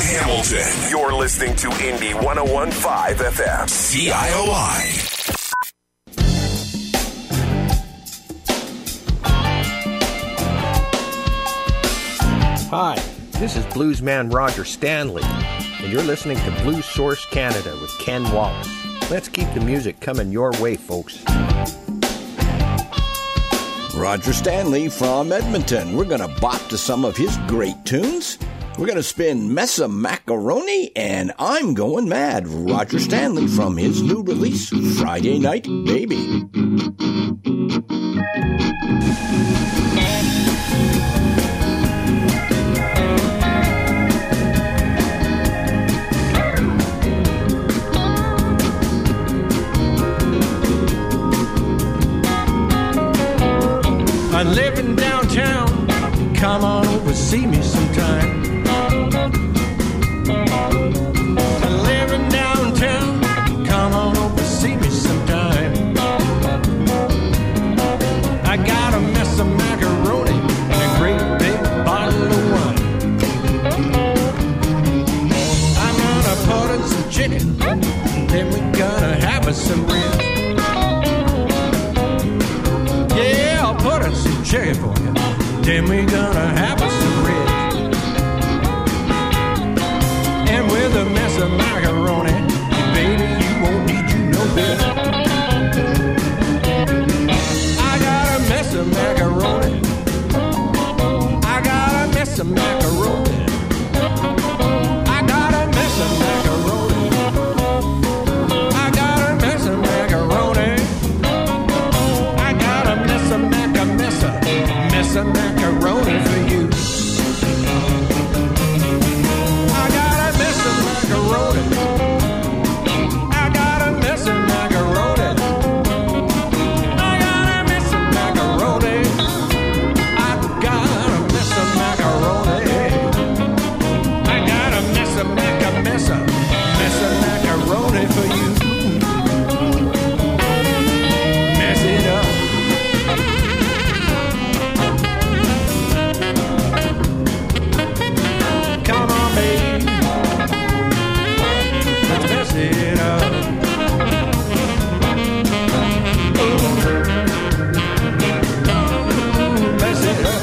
Hamilton. You're listening to Indy 101.5 FM. CIOI. Hi, this is bluesman Roger Stanley, and you're listening to Blues Source Canada with Ken Wallace. Let's keep the music coming your way, folks. Roger Stanley from Edmonton. We're going to bop to some of his great tunes. We're going to spin Messa Macaroni, and I'm Going Mad. Roger Stanley from his new release, Friday Night Baby. I live in downtown, come on over, see me sometime. I live in downtown, come on over, see me sometime. I got a mess of macaroni and a great big bottle of wine. I'm gonna put in some chicken, then we're gonna have us some ribs. Put in some chicken for you, then we gonna have us some ribs. And with a mess of macaroni, baby, you won't need you no bit. I got a mess of macaroni. I got a mess of macaroni. I got a mess of macaroni. I got a mess of macaroni. I got a mess of mess of macaroni for you. I got a mess of macaroni. I got a mess of macaroni. I got a mess of macaroni. I got a mess of macaroni. I got a mess of macaroni for you. Mess it up. Come on, baby, let's mess it up. Mess it up.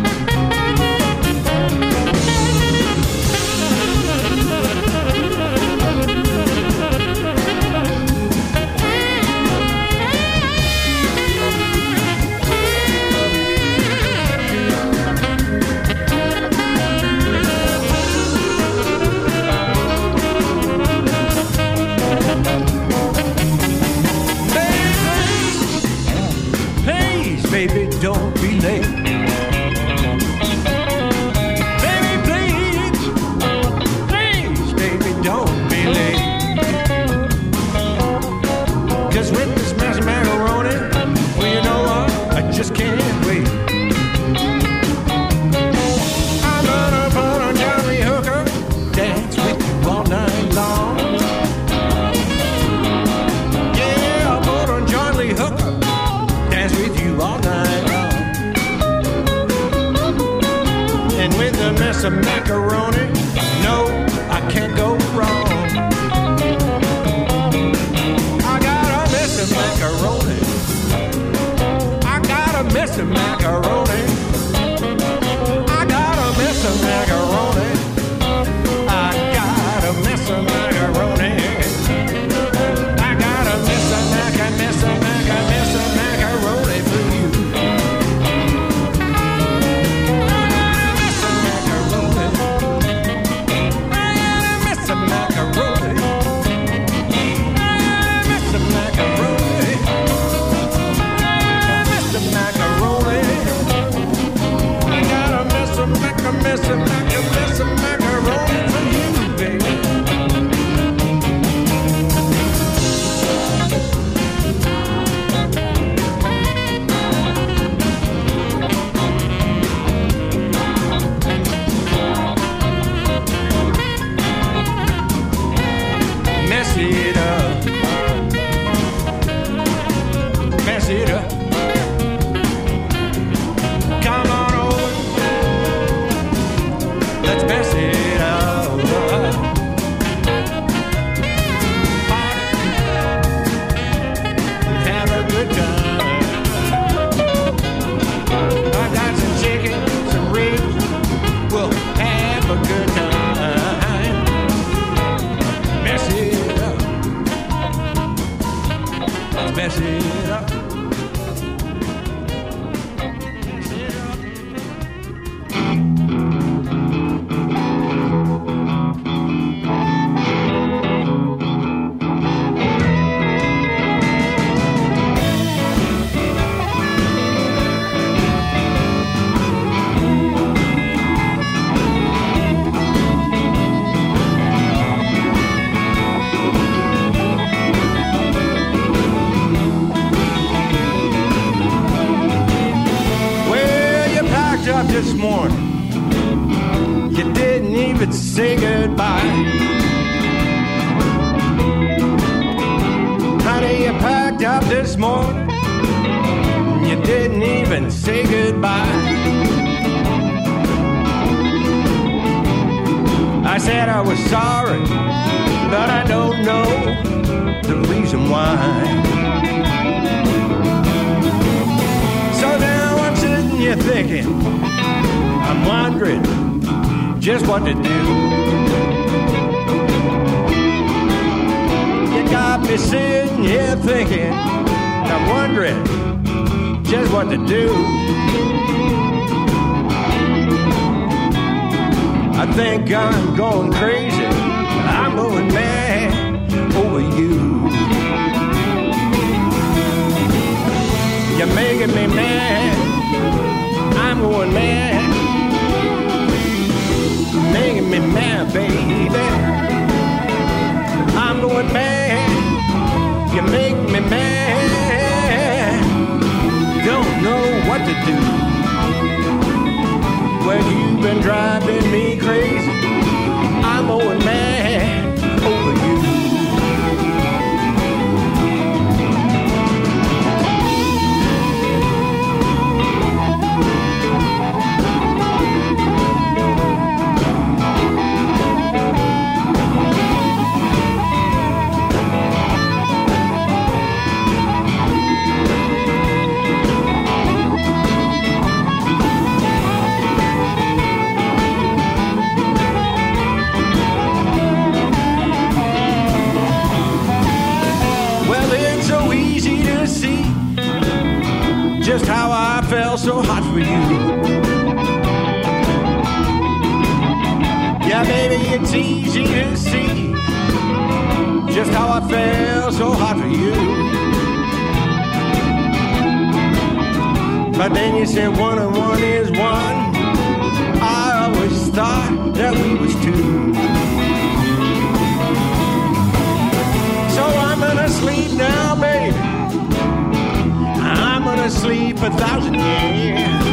Baby, don't be late. Baby, please, please, baby, don't be late. 'Cause with this mashed macaroni, well, you know what? I just can't wait. I'm gonna put on Johnny Hooker, dance with you all night long. Yeah, I'll put on Johnny Hooker, dance with you all night long. And with a mess of macaroni, no, I can't go wrong. I got a mess of macaroni. I got a mess of macaroni. I got a mess of macaroni. I got a mess of macaroni. I got a mess of macaroni for you. this morning. You didn't even say goodbye. Honey, you packed up this morning. You didn't even say goodbye. I said I was sorry, but I don't know the reason why. So now I'm sitting here thinking, I'm wondering just what to do. You got me sitting here thinking, I'm wondering just what to do. I think I'm going crazy, I'm going mad over you. You're making me mad, I'm going mad. Making me mad, baby. I'm going mad. You make me mad. Don't know what to do. Well, you've been driving me crazy. I'm going mad over you. Just how I fell so hot for you. Yeah, baby, it's easy to see just how I fell so hot for you. But then you said 1 and 1 is 1. I always thought that we was 2. So I'm gonna sleep now, baby. I'm gonna sleep 1,000 years.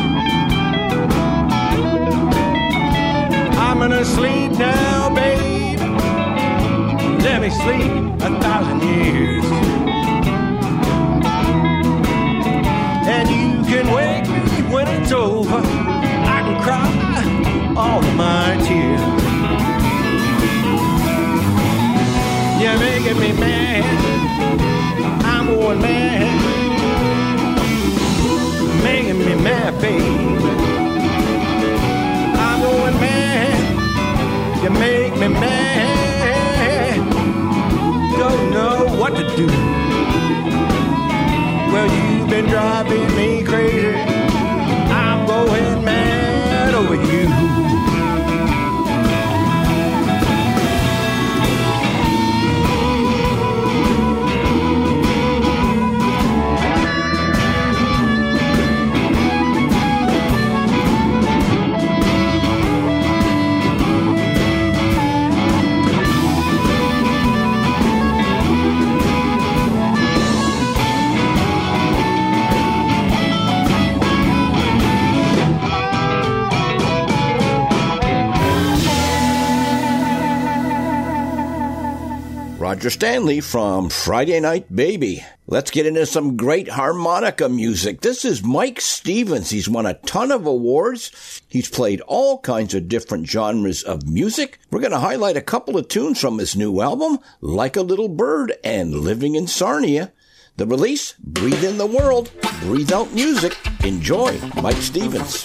I'm gonna sleep now, babe. Let me sleep 1,000 years. And you can wake me when it's over. I can cry all my tears. You're making me mad. I'm going mad. Making me mad, babe. I'm going mad. You make me mad. Don't know what to do. Well, you've been driving me crazy. I'm going mad over you. Roger Stanley from Friday Night Baby. Let's get into some great harmonica music. This is Mike Stevens. He's won a ton of awards. He's played all kinds of different genres of music. We're going to highlight a couple of tunes from his new album, Like a Little Bird and Living in Sarnia. The release, Breathe in the World, Breathe Out Music. Enjoy, Mike Stevens.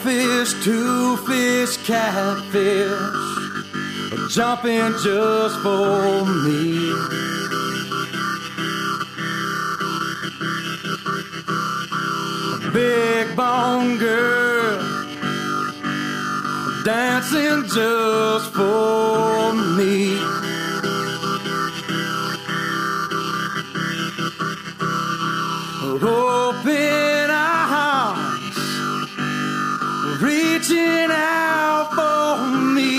fish, two fish, catfish, jumping just for me. Big bone girl dancing just for me. Open arms reaching out for me.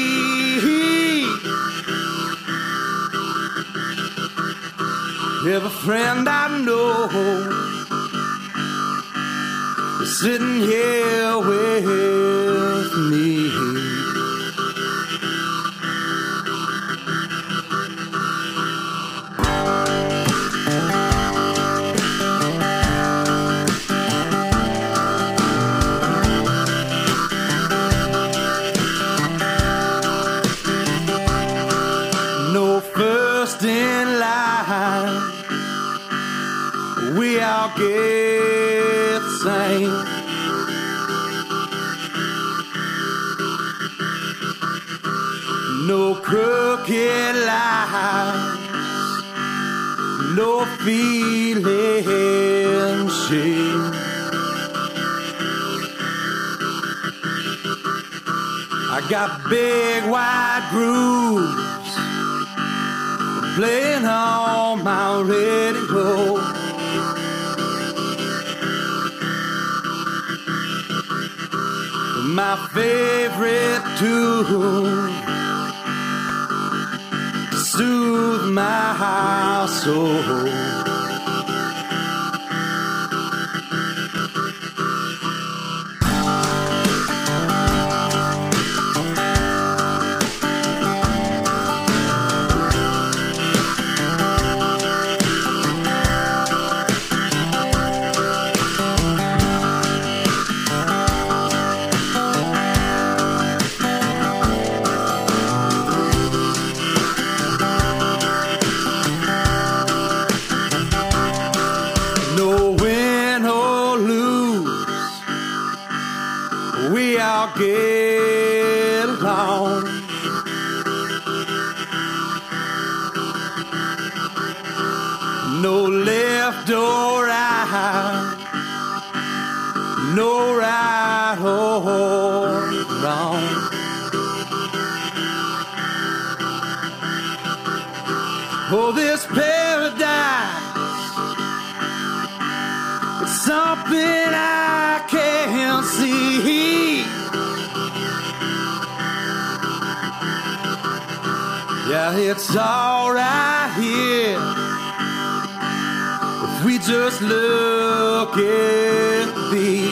Every friend I know is sitting here with me. In line, we all get the same. No crooked lines, no feeling shame. I got big wide grooves playing on my radio. My favorite tune to soothe my soul. Get along. No left or right, no right or wrong. Oh, this paradise, it's something I can't see. Yeah, it's all right here if we just look and be.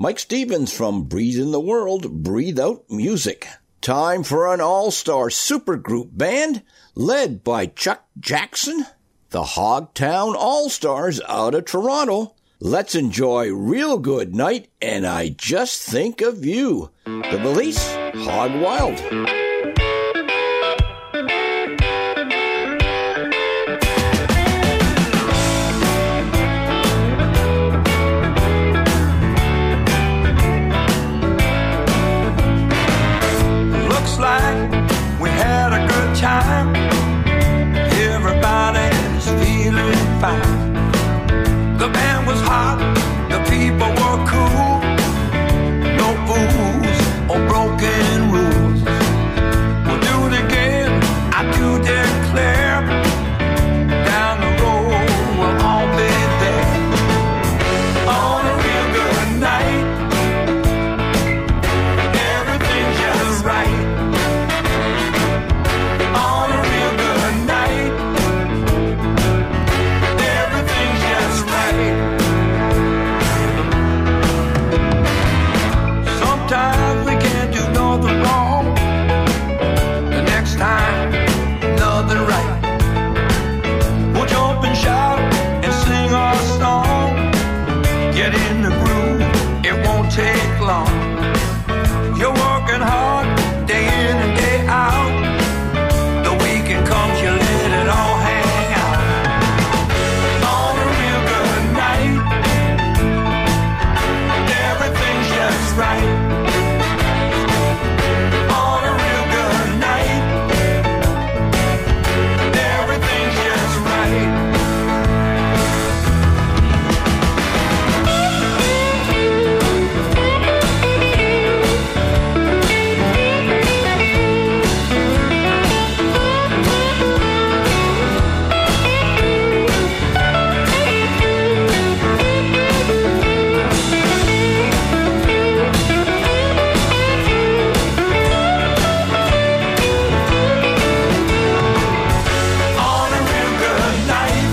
Mike Stevens from Breathe in the World, Breathe Out Music. Time for an all-star supergroup band led by Chuck Jackson, the Hogtown All-Stars out of Toronto. Let's enjoy Real Good Night and I Just Think of You. The Release, Hog Wild. Looks like we had a good time. Everybody's feeling fine. The band was hot, the people were cool. No fools or broken rules. We'll do it again, I do declare. Down the road, we'll all be there. On a real good night, everything's just right. On a real good night, everything's just right. Sometimes we can't do nothing wrong. The next time, nothing right. We'll jump and shout and sing our song. Get in the groove, it won't take long. You're working hard, day in and day out. The weekend comes, you let it all hang out. On a real good night, everything's just right. On a real good night, everything's just right. On a real good night,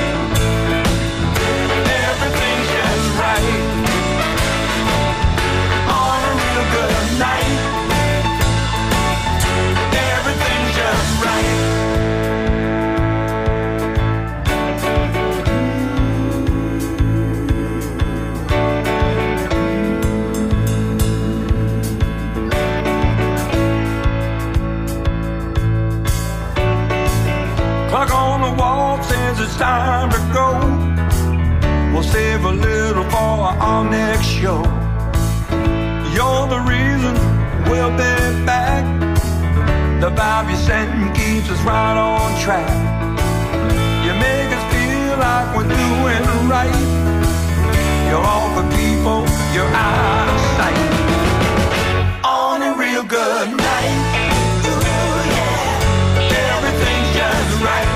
everything's just right. On a real good night, everything's just right. Clock on the wall says it's time to go. We'll save a little for our next show. You're the reason we'll be back. The vibe you send keeps us right on track. You make us feel like we're doing right. You're all the people, you're out of sight. On a real good night, ooh yeah, everything's just right.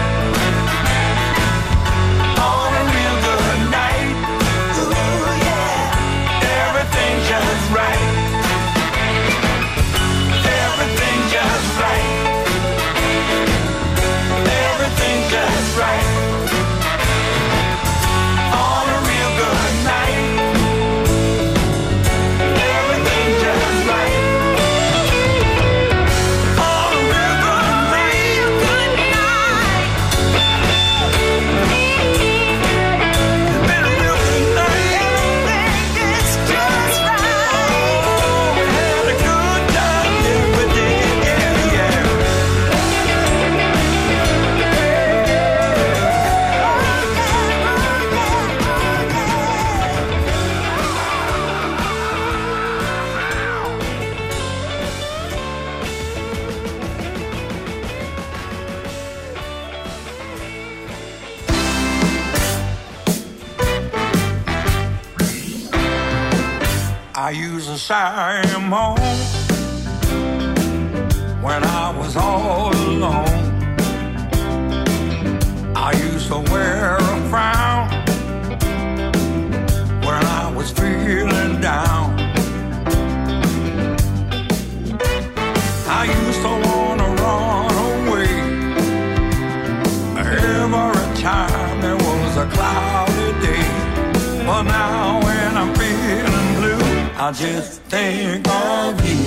On a real good night, ooh yeah, everything's just right. Everything's just right. Everything's just right. On a real good night, everything's just right. On a real good night, good night. It's been a real good night. Everything's just right. We had a good time, yeah, we did, yeah, yeah. I used to say I'm home when I was all alone. I used to wear a frown when I was feeling down. I used to want to run away every time there was a cloudy day. But now when I'm feeling blue, I just think of you.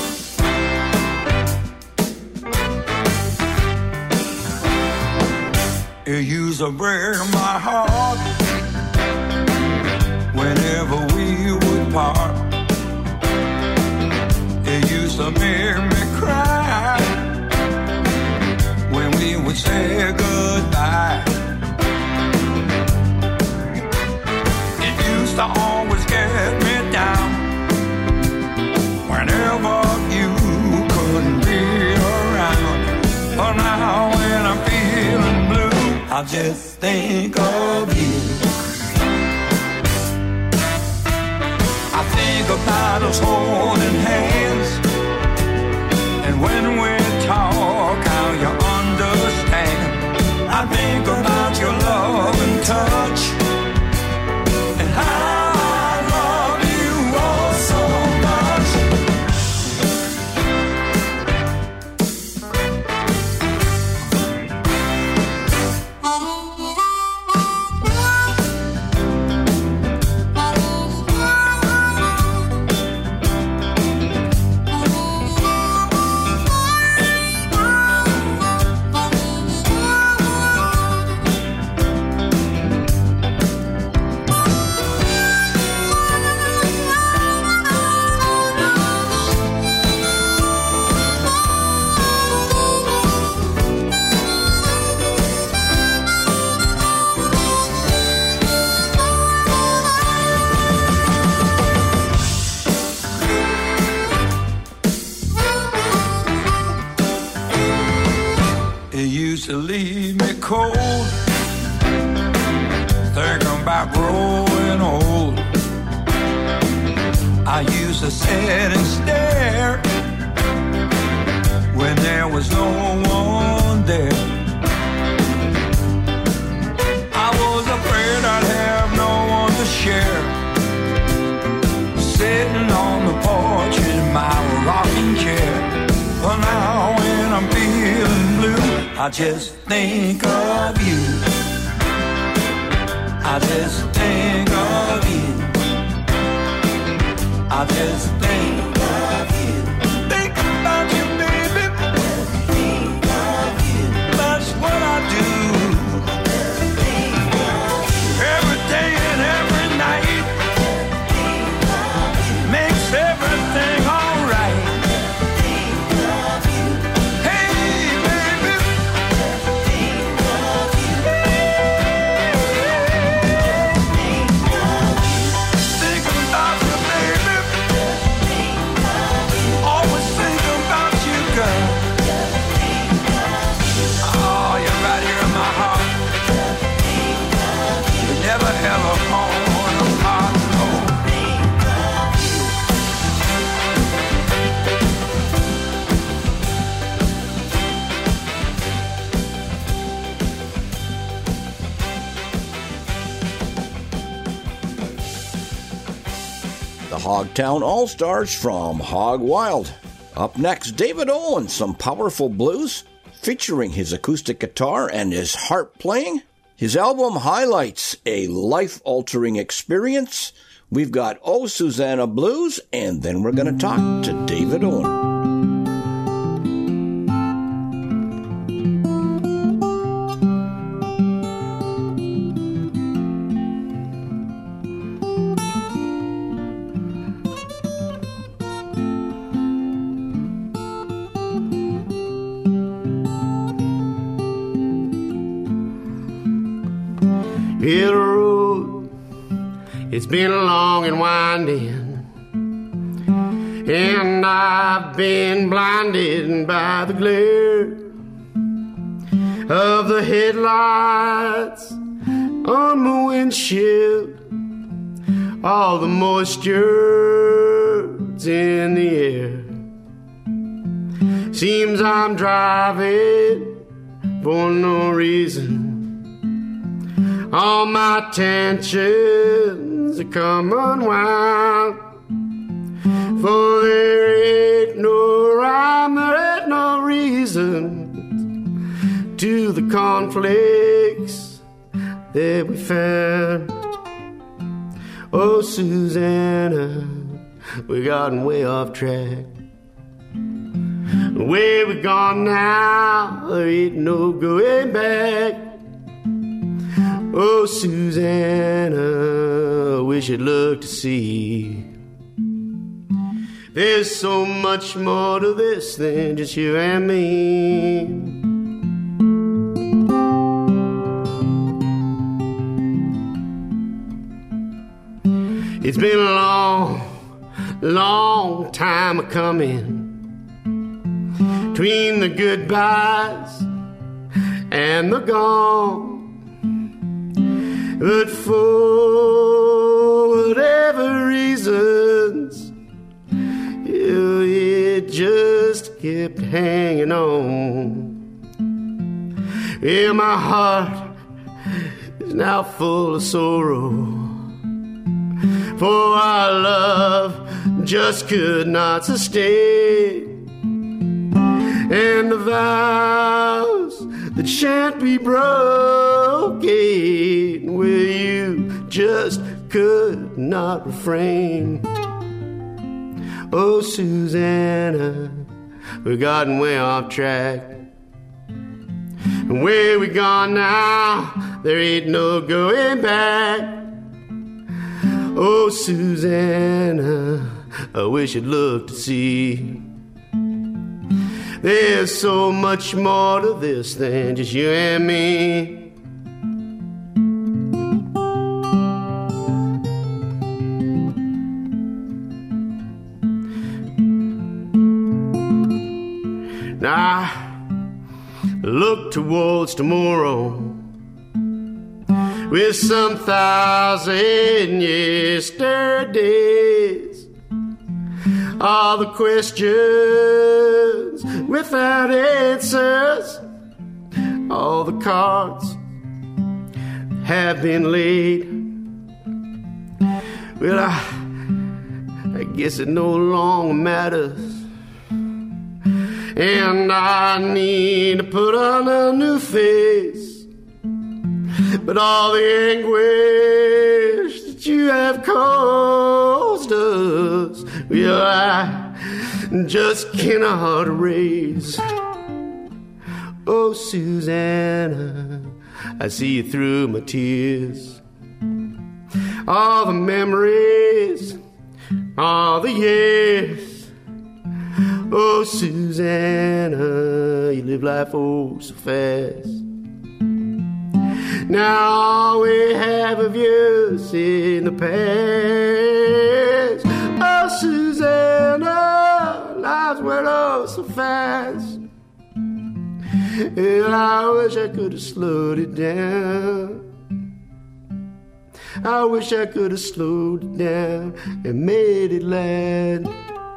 You used to break my heart whenever we would part. It used to make me cry when we would say goodbye. It used to always get me down whenever you couldn't be around. But now when I'm feeling blue, I just think of you. I think about us holding hands, and when we talk, how you understand. I think about your love and touch, and how I love you all so much. To leave me cold, thinking about growing old. I used to sit and stare when there was no one there. I was afraid I'd have no one to share, sitting on the porch in my rocking chair. But now when I'm feeling blue, I just think of you. I just think of you. I just think of you. Think about you, baby. Think of you. That's what I do. Think of you. Every day and every night. Think of you. Makes everything alright. Hogtown All-Stars from Hog Wild. Up next, David Owen, some powerful blues featuring his acoustic guitar and his harp playing. His album highlights a life-altering experience. We've got Oh Susanna Blues, and then we're going to talk to David Owen. Hill Road, it's been long and winding, and I've been blinded by the glare of the headlights on my windshield. All the moisture's in the air. Seems I'm driving for no reason. All my tensions are coming wild, for there ain't no rhyme, there ain't no reason to the conflicts that we found. Oh, Susanna, we gotten way off track. Where we gone now, there ain't no going back. Oh, Susanna, wish you'd look to see. There's so much more to this than just you and me. It's been a long, long time a coming, between the goodbyes and the gone. But for whatever reasons, it just kept hanging on. Yeah, my heart is now full of sorrow, for our love just could not sustain. And the vows that shan't be broken, well, you just could not refrain. Oh, Susanna, we've gotten way off track. And where we gone now, there ain't no going back. Oh, Susanna, I wish you'd look to see. There's so much more to this than just you and me. Now, look towards tomorrow with some 1,000 yesterdays. All the questions without answers, all the cards have been laid. Well, I guess it no longer matters, and I need to put on a new face. But all the anguish that you have caused us, well, I just cannot erase. Oh, Susanna, I see you through my tears. All the memories, all the years. Oh, Susanna, you live life oh so fast. Now all we have of you is in the past. Oh, Susanna, lives went oh so fast. And I wish I could have slowed it down. I wish I could have slowed it down and made it last.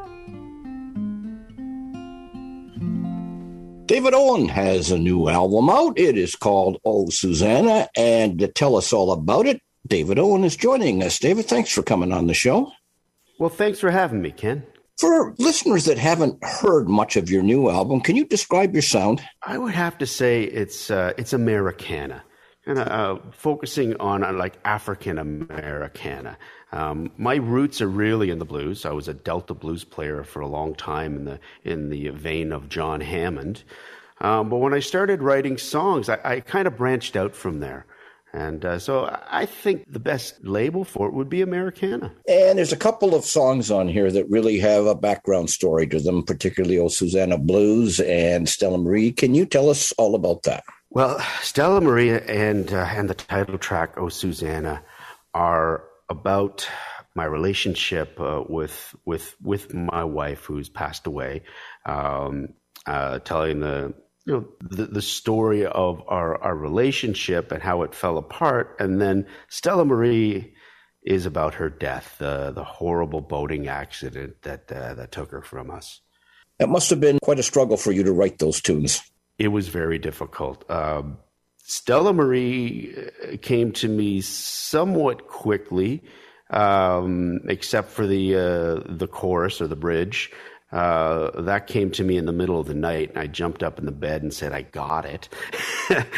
David Owen has a new album out. It is called Oh, Susanna. And to tell us all about it, David Owen is joining us. David, thanks for coming on the show. Well, thanks for having me, Ken. For listeners that haven't heard much of your new album, can you describe your sound? I would have to say it's Americana, and focusing on like African Americana. My roots are really in the blues. I was a Delta blues player for a long time in the vein of John Hammond. But when I started writing songs, I kind of branched out from there. And so I think the best label for it would be Americana. And there's a couple of songs on here that really have a background story to them, particularly Oh, Susanna Blues and Stella Marie. Can you tell us all about that? Well, Stella Marie and the title track, Oh, Susanna, are about my relationship with my wife who's passed away, telling the story of our relationship and how it fell apart. And then Stella Marie is about her death, the horrible boating accident that took her from us. It must have been quite a struggle for you to write those tunes. It was very difficult. Stella Marie came to me somewhat quickly, except for the chorus or the bridge. That came to me in the middle of the night, and I jumped up in the bed and said, I got it.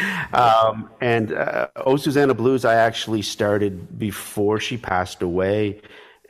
And Oh, Susanna Blues, I actually started before she passed away,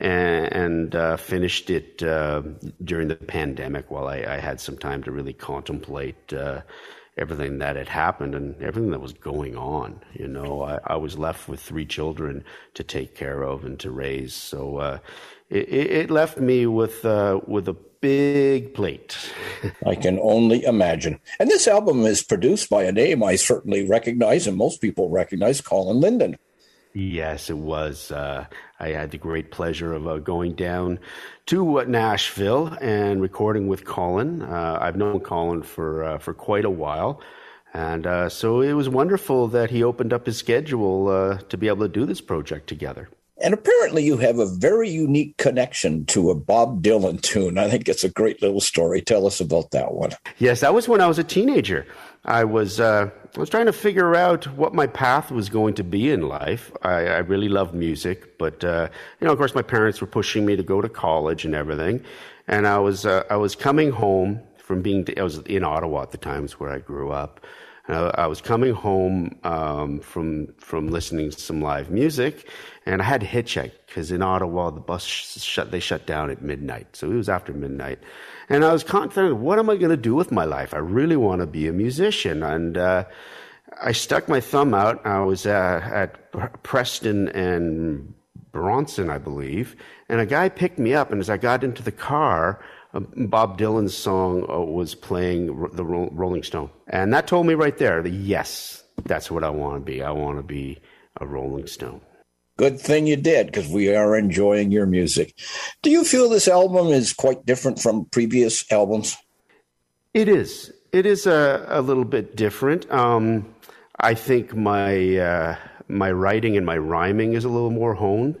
and finished it during the pandemic while I had some time to really contemplate everything that had happened and everything that was going on. You know, I was left with 3 children to take care of and to raise. So it left me with a big plate. I can only imagine. And this album is produced by a name I certainly recognize, and most people recognize, Colin Linden. Yes, it was. I had the great pleasure of going down to Nashville and recording with Colin. I've known Colin for quite a while. And so it was wonderful that he opened up his schedule to be able to do this project together. And apparently you have a very unique connection to a Bob Dylan tune. I think it's a great little story. Tell us about that one. Yes, that was when I was a teenager. I was trying to figure out what my path was going to be in life. I really loved music, but of course, my parents were pushing me to go to college and everything. And I was coming home from I was in Ottawa at the time, is where I grew up. I was coming home from listening to some live music, and I had to hitchhike because in Ottawa the bus shut down at midnight, so it was after midnight. And I was confident, what am I going to do with my life? I really want to be a musician, and I stuck my thumb out. I was at Preston and Bronson, I believe, and a guy picked me up, and as I got into the car, Bob Dylan's song was playing, the Rolling Stone. And that told me right there that, yes, that's what I want to be. I want to be a Rolling Stone. Good thing you did, because we are enjoying your music. Do you feel this album is quite different from previous albums? It is. It is a little bit different. I think my writing and my rhyming is a little more honed.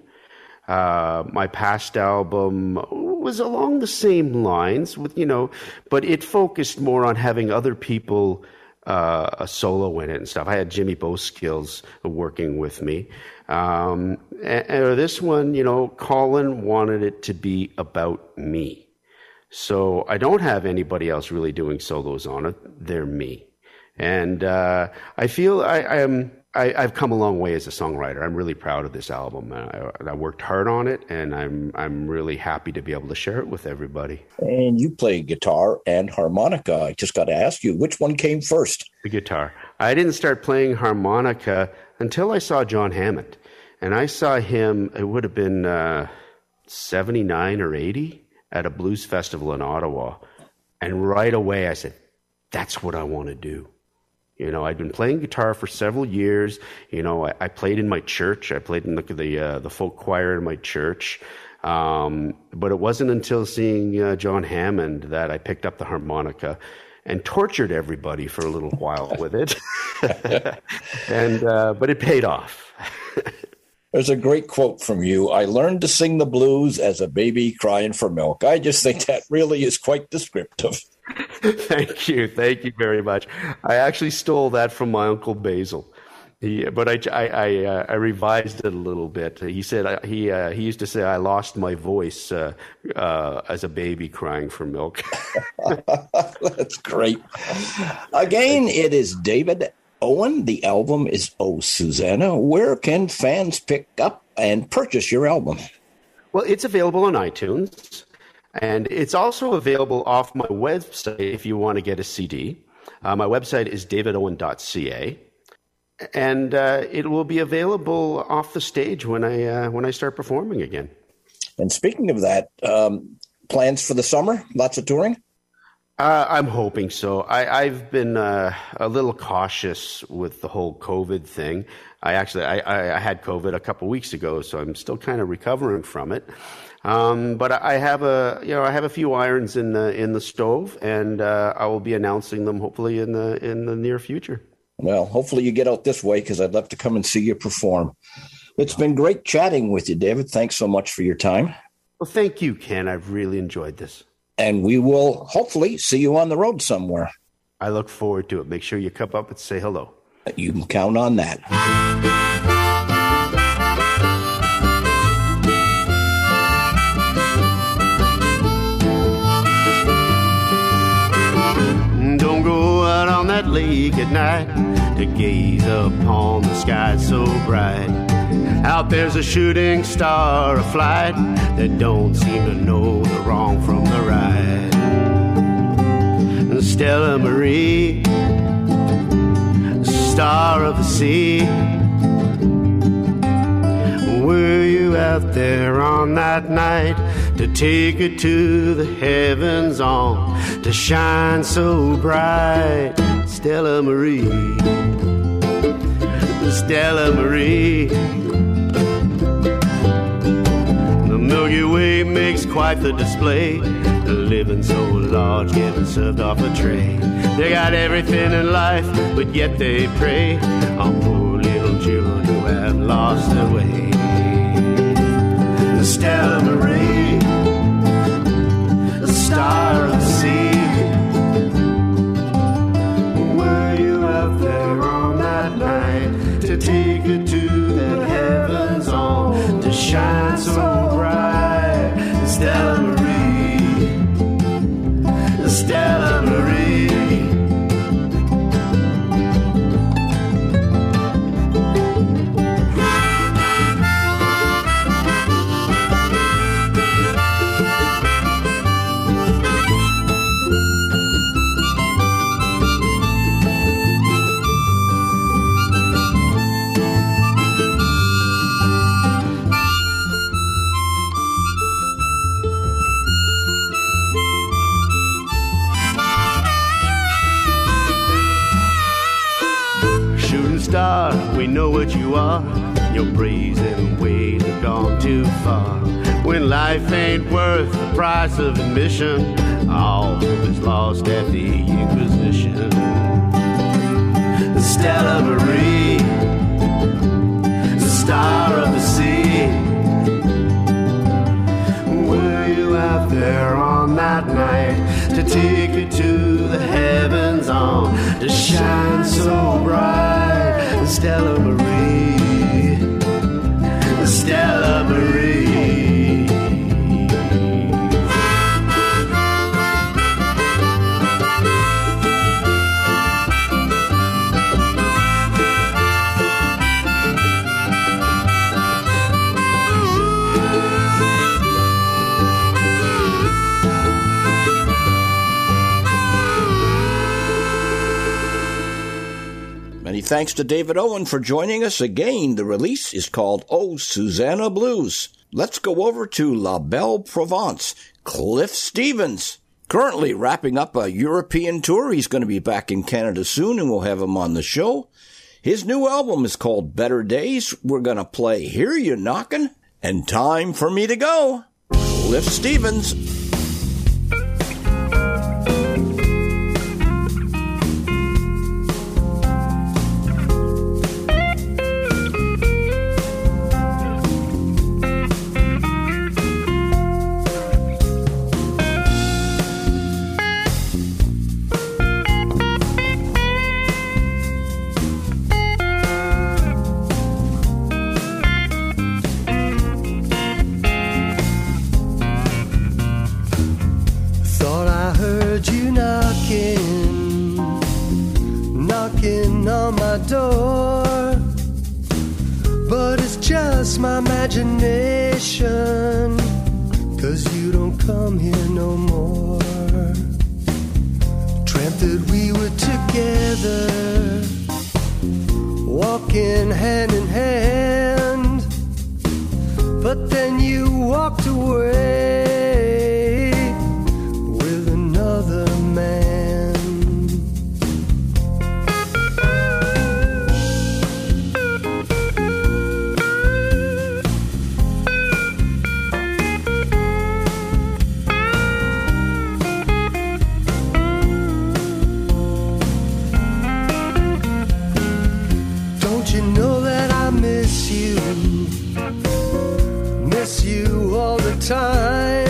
My past album was along the same lines but it focused more on having other people a solo in it and stuff. I had Jimmy Boskills working with me. And this one, Colin wanted it to be about me. So I don't have anybody else really doing solos on it. They're me. And I feel I've come a long way as a songwriter. I'm really proud of this album. I worked hard on it, and I'm really happy to be able to share it with everybody. And you play guitar and harmonica. I just got to ask you, which one came first? The guitar. I didn't start playing harmonica until I saw John Hammond. And I saw him, it would have been 79 or 80 at a blues festival in Ottawa. And right away I said, that's what I want to do. I'd been playing guitar for several years. I played in my church. I played in the folk choir in my church. But it wasn't until seeing John Hammond that I picked up the harmonica and tortured everybody for a little while with it. But it paid off. There's a great quote from you. I learned to sing the blues as a baby crying for milk. I just think that really is quite descriptive. Thank you very much. I actually stole that from my Uncle Basil, but I revised it a little bit. He said he used to say I lost my voice as a baby crying for milk. That's great. Again, it is David Owen. The album is Oh Susanna. Where can fans pick up and purchase your album? Well, it's available on iTunes. And it's also available off my website if you want to get a CD. My website is davidowen.ca. And it will be available off the stage when I start performing again. And speaking of that, plans for the summer? Lots of touring? I'm hoping so. I've been a little cautious with the whole COVID thing. I had COVID a couple weeks ago, so I'm still kind of recovering from it. But I have a few irons in the stove, and I will be announcing them hopefully in the near future. Well, hopefully you get out this way, because I'd love to come and see you perform. It's been great chatting with you, David. Thanks so much for your time. Well, thank you, Ken. I've really enjoyed this. And we will hopefully see you on the road somewhere. I look forward to it. Make sure you come up and say hello. You can count on that. Don't go out on that lake at night to gaze upon the sky so bright. Out there's a shooting star aflight that don't seem to know the wrong from the right. Stella Marie, star of the sea, were you out there on that night to take it to the heavens on, to shine so bright? Stella Marie, Stella Marie. The Milky Way makes quite the display, living so large, getting served off a tray. They got everything in life, but yet they prey on poor little children who have lost their way. Stella Marie, the star of the sea, were you out there on that night to take it to the heavens on, to shine so bright? Stella Marie, Stella Marie. Star, we know what you are. Your brazen ways have gone too far. When life ain't worth the price of admission, all hope is lost at the Inquisition. Stella Marie, the star of the sea, were you out there on that night to take it to the heavens on, to shine so bright? Stella Marie, Stella Marie. Many thanks to David Owen for joining us again. The release is called Oh, Susanna Blues. Let's go over to La Belle Provence. Cliff Stevens, currently wrapping up a European tour. He's going to be back in Canada soon, and we'll have him on the show. His new album is called Better Days. We're going to play Hear You Knockin' and Time for Me to Go. Cliff Stevens. On my door, but it's just my imagination, 'cause you don't come here no more. Dreamt that we were together, walking hand in hand, but then you walked away with another man. Miss you all the time.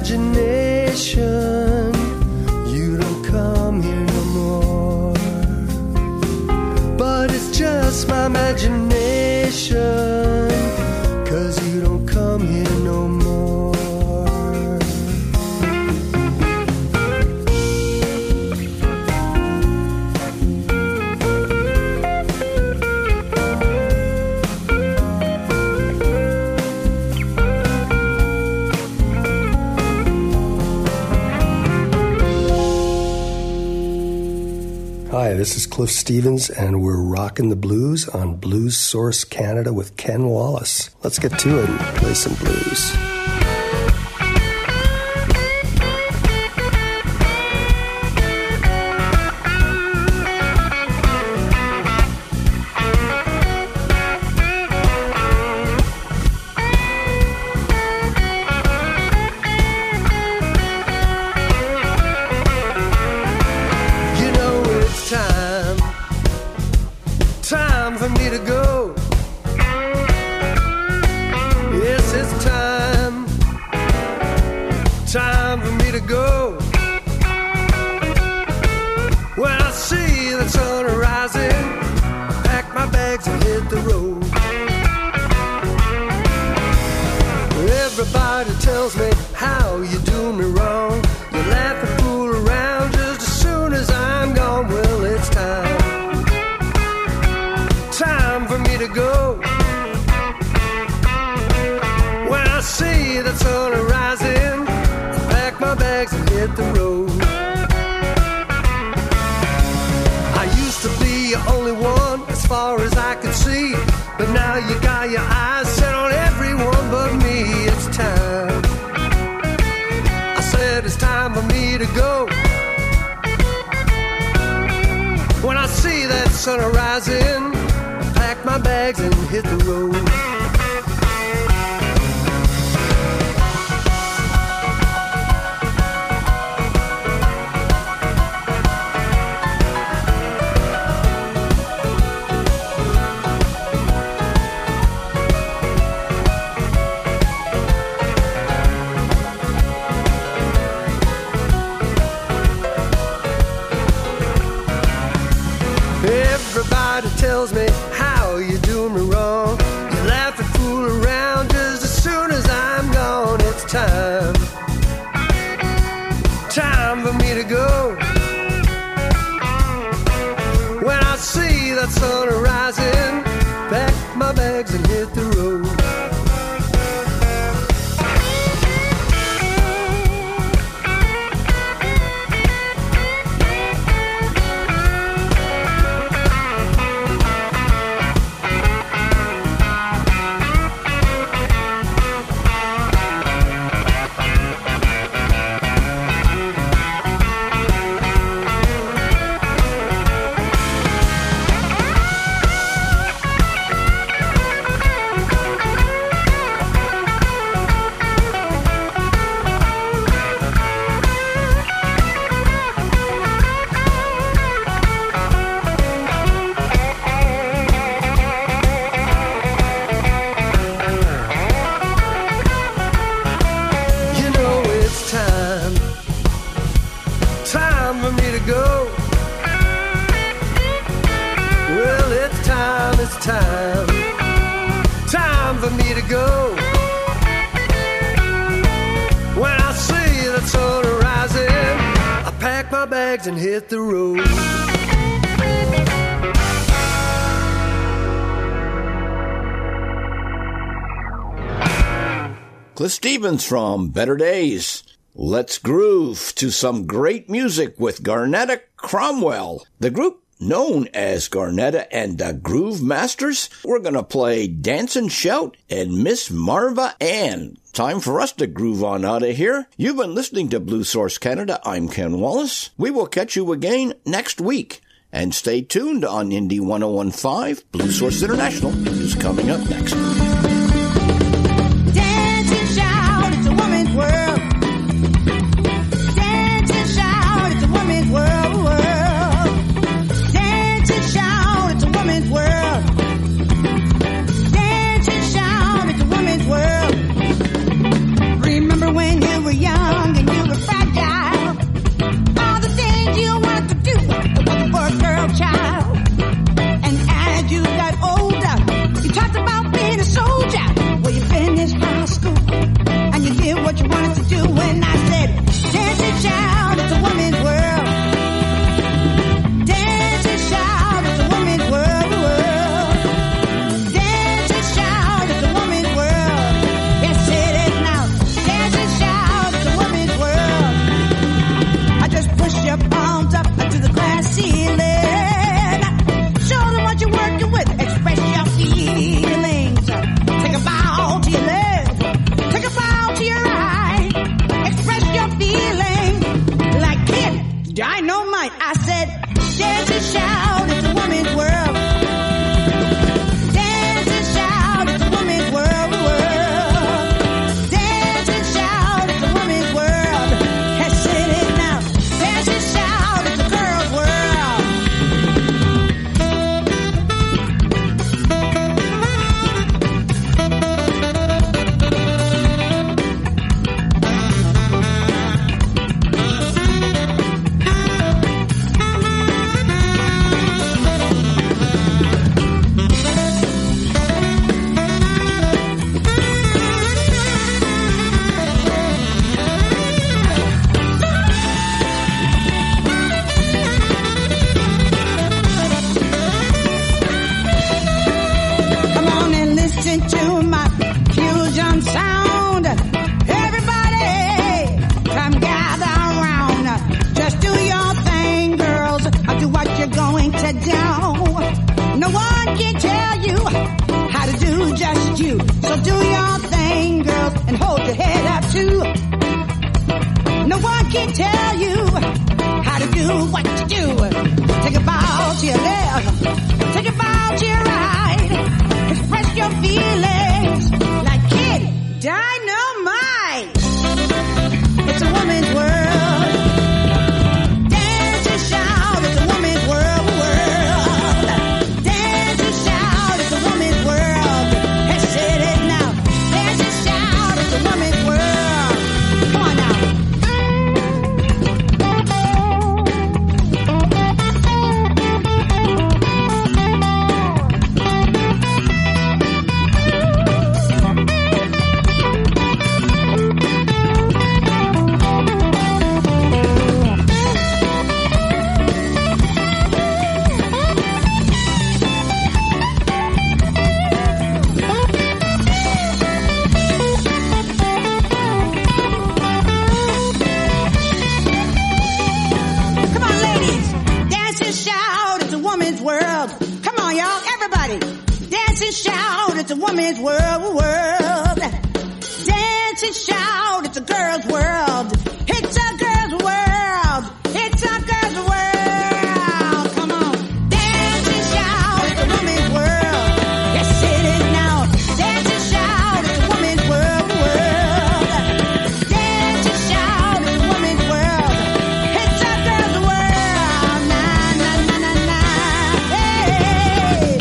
imagination. You don't come here no more. But it's just my imagination, 'cause you don't come here no more. Hi, this is Cliff Stevens, and we're rocking the blues on Blues Source Canada with Ken Wallace. Let's get to it and play some blues. Time for me to go. Yes, it's time. Time for me to go. When I see the sun rising, pack my bags and hit the road. Everybody tells me how you do me wrong. You laugh and fool around just as soon as I'm gone. Well, it's time. Time for me to go. When I see the sun rising, I pack my bags and hit the road. I used to be the only one as far as I could see, but now you got your eyes set on everyone but me. It's time. I said it's time for me to go. When I see that sun rising, pack my bags and hit the road. Everybody tells me how you do me wrong. You laugh and fool around just as soon as I'm gone. It's time. Time for me to go. When I see that sun rising, pack my bags and hit the road. Time for me to go. When I see that sun rising, I pack my bags and hit the road. Cliff Stevens from Better Days. Let's groove to some great music with Garnetta Cromwell. The group known as Garnetta and the Groove Masters. We're going to play Dance and Shout and Miss Marva Ann. Time for us to groove on out of here. You've been listening to Blue Source Canada. I'm Ken Wallace. We will catch you again next week. And stay tuned on Indie 101.5. Blue Source International is coming up next. Dance and shout, it's a woman's world. Dance and shout, it's a woman's world. When you were young, right. I said, dance and shout, it's a woman's world. Dance and shout, it's a woman's world. Dance and shout, it's a woman's world. Yes, it is now. Dance and shout, it's a girl's world. Come on and listen to my fusion sound. Everybody, come gather around. Just do your thing, girls. I'll do what you're going to do. No one can tell you how to do just you. So do your thing, girls, and hold your head up too. No one can tell you how to do what you do. Take a bow to your left, take a bow to your right. Express your feelings like Kid Dynamite. It's a woman's world. Dance and shout, it's a woman's world. Dance and shout, it's a woman's world. Yes, it is now. Dance and shout, it's a woman's world. Come on now. Come on, ladies. Dance and shout, it's a woman's world. Come on, y'all, everybody. Dance and shout, it's a woman's world. Dance and shout, it's a girl's world. It's a girl's world. It's a girl's world. Come on. Dance and shout, it's a woman's world. Yes, it is now. Dance and shout, it's a woman's world. Dance and shout, it's a woman's world. It's a girl's world. Na na na na na. Hey,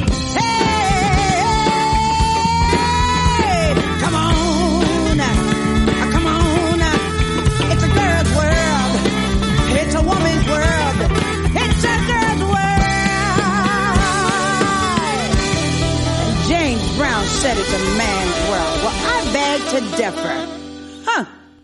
hey. Come on, come on. It's a girl's world. It's a woman's world. It's a girl's world. James Brown said it's a man's world. Well, I beg to differ. Huh.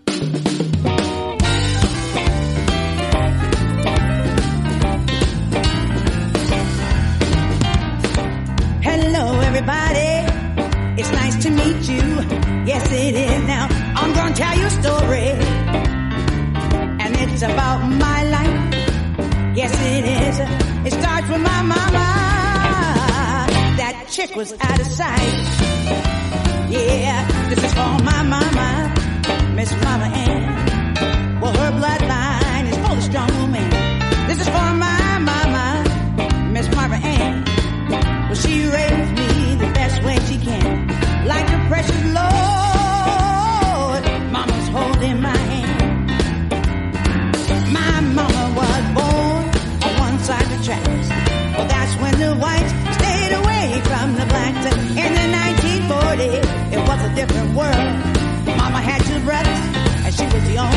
Hello, everybody. It's nice to meet you. Yes, it is. Now, I'm gonna tell you a story. And it's about my life. Yes, it is. It starts with my mama. That chick was out of sight. Yeah, this is for my mama, Miss Mama Ann. Well, her bloodline is full of strong women. This is for my mama, Miss Mama Ann. Well, she raised me the best way she can. Like a precious Lord, Mama's holding my hand. My mama was born on one side of the tracks. Well, that's when the whites stayed away from the blacks. In the 1940s, it was a different world. Mama had two brothers, and she was the only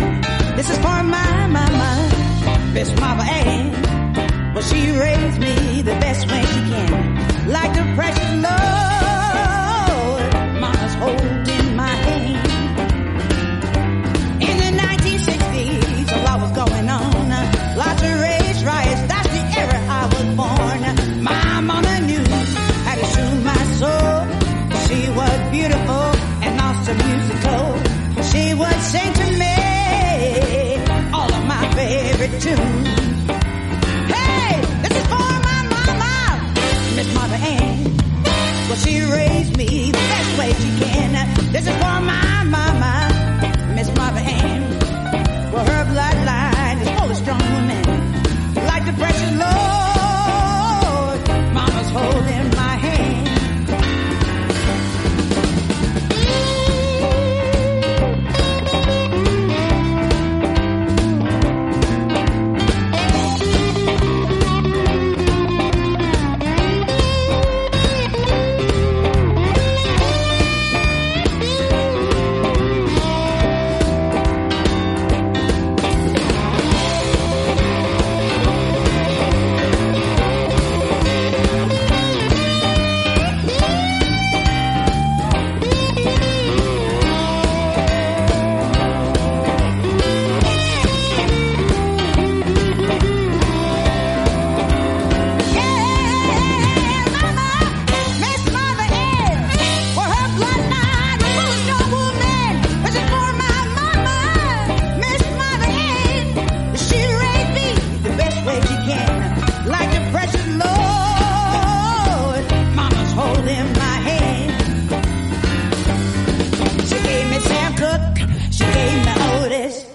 This is for my Miss Mama Ann. Well, she raised me the best way she can. Like the precious Lord, Mama's holding my hand. In the 1960s, a lot was going on. Lots of race riots, that's the era I was born. My mama knew how to soothe my soul. She was beautiful and also musical. She would sing to me all of my favorite tunes. Hey, this is for my mama, Miss Mother Ann. Well, she raised me the best way she can. This is for my